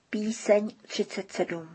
Píseň 37.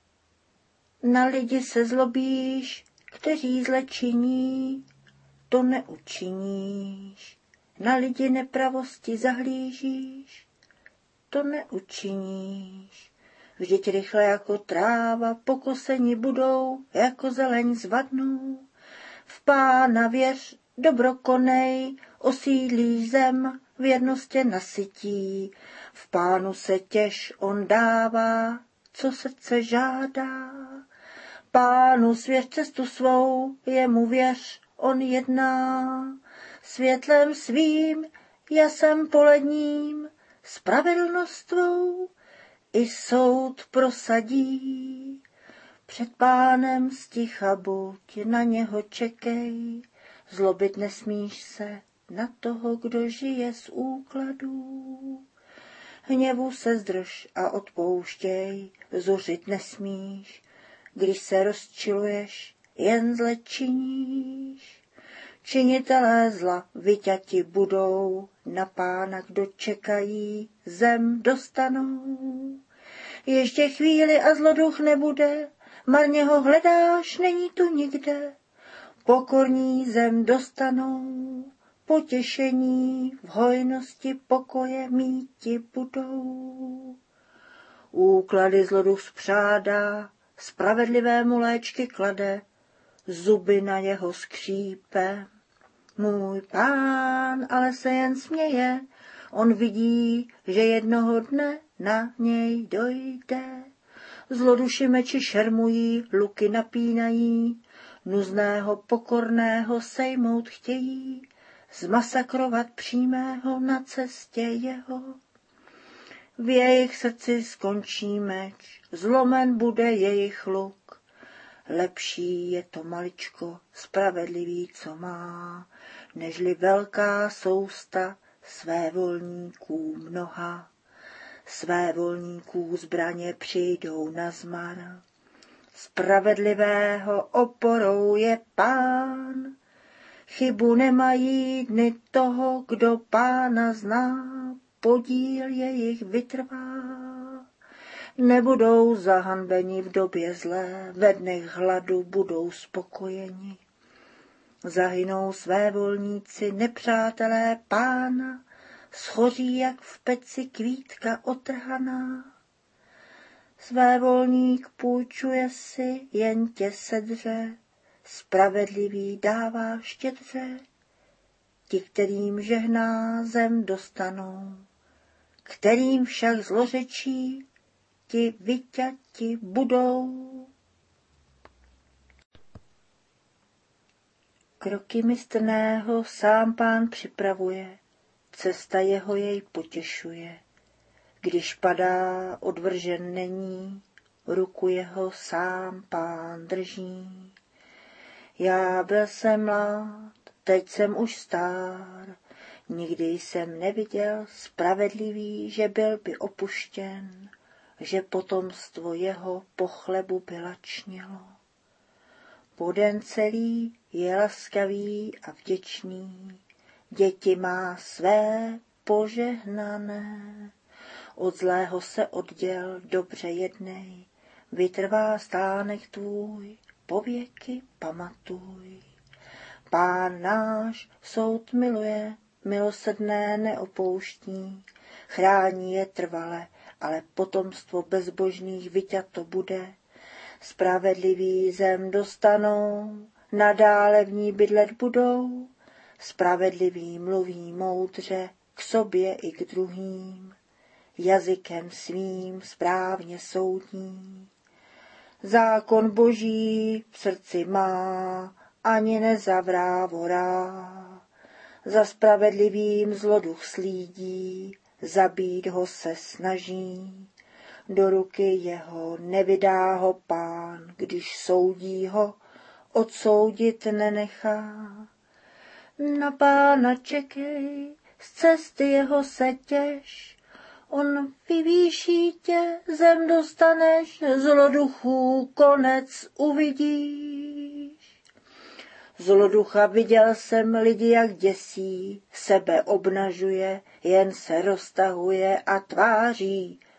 Na lidi se zlobíš, kteří zle činí, to neučiníš. Na lidi nepravosti zahlížíš, to neučiníš. Vždyť rychle jako tráva pokoseni budou, jako zeleň zvadnou. V Pána věř, dobro konej, osídlí zem, věrnostě nasytí. V Pánu se těš, on dává, co srdce žádá. Pánu svěř cestu svou, jemu věř, on jedná. Světlem svým, jasem poledním, spravedlnost tvou i soud prosadí. Před Pánem sticha buď, na něho čekej, zlobit nesmíš se na toho, kdo žije z úkladů. Hněvu se zdrž a odpouštěj, zuřit nesmíš, když se rozčiluješ, jen zle činíš. Činitelé zla vyťati budou, na Pána, kdo čekají, zem dostanou. Ještě chvíli a zloduch nebude, marně ho hledáš, není tu nikde. Pokorní zem dostanou, potěšení v hojnosti pokoje míti budou. Úklady zloduch spřádá, spravedlivému léčky klade, zuby na jeho skřípe. Můj Pán ale se jen směje, on vidí, že jednoho dne na něj dojde. Zloduši meči šermují, luky napínají, nuzného pokorného sejmout chtějí, zmasakrovat přímého na cestě jeho. V jejich srdci skončí meč, zlomen bude jejich luk. Lepší je to maličko spravedlivý, co má, nežli velká sousta svévolníků mnoha. Svévolníků zbraně přijdou na zmar. Spravedlivého oporou je Pán. Chybu nemají dny toho, kdo Pána zná, podíl jejich vytrvá. Nebudou zahanbeni v době zlé, ve dnech hladu budou spokojeni. Zahynou svévolníci, nepřátelé Pána, schoří jak v peci kvítka otrhaná. Svévolník půjčuje si, jen tě sedře, spravedlivý dává štědře. Ti, kterým žehná, zem dostanou, kterým však zlořečí, ti vyťati budou. Kroky mistrného sám Pán připravuje, cesta jeho jej potěšuje. Když padá, odvržen není, ruku jeho sám Pán drží. Já byl jsem mlád, teď jsem už stár, nikdy jsem neviděl spravedlivý, že byl by opuštěn, že potomstvo jeho po chlebu by lačnilo. Po den celý je laskavý a vděčný, děti má své požehnané. Od zlého se odděl, dobře jednej, vytrvá stánek tvůj, pověky pamatuj. Pán náš soud miluje, milosrdné neopouští, chrání je trvale, ale potomstvo bezbožných vyťato bude. Spravedlivý zem dostanou, nadále v ní bydlet budou. Spravedlivý mluví moudře k sobě i k druhým, jazykem svým správně soudí. Zákon boží v srdci má, ani nezavrávorá. Za spravedlivým zloduch slídí, zabít ho se snaží. Do ruky jeho nevydá ho Pán, když soudí ho, odsoudit nenechá. Na Pána čekej, z cesty jeho se těš, on vyvýší tě, zem dostaneš, zloduchů konec uvidíš. Zloducha viděl jsem lidi, jak děsí, sebe obnažuje, jen se roztahuje a tváří,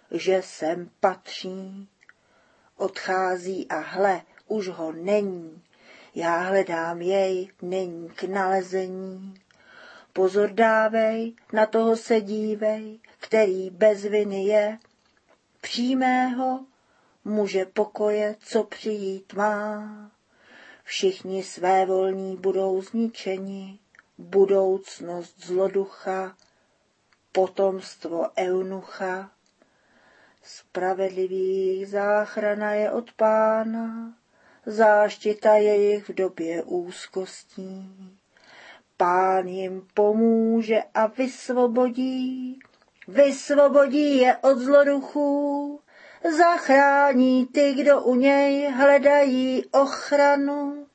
že sem patří. Odchází a hle, už ho není, já hledám jej, není k nalezení. Pozor dávej, na toho se dívej, který bez viny je, přímého muže pokoje, co přijít má. Všichni svévolní budou zničeni, budoucnost zloducha, potomstvo eunucha. Spravedlivých záchrana je od Pána, záštita jejich v době úzkostí. Pán jim pomůže a vysvobodí je od zloduchů, zachrání ty, kdo u něj hledají ochranu.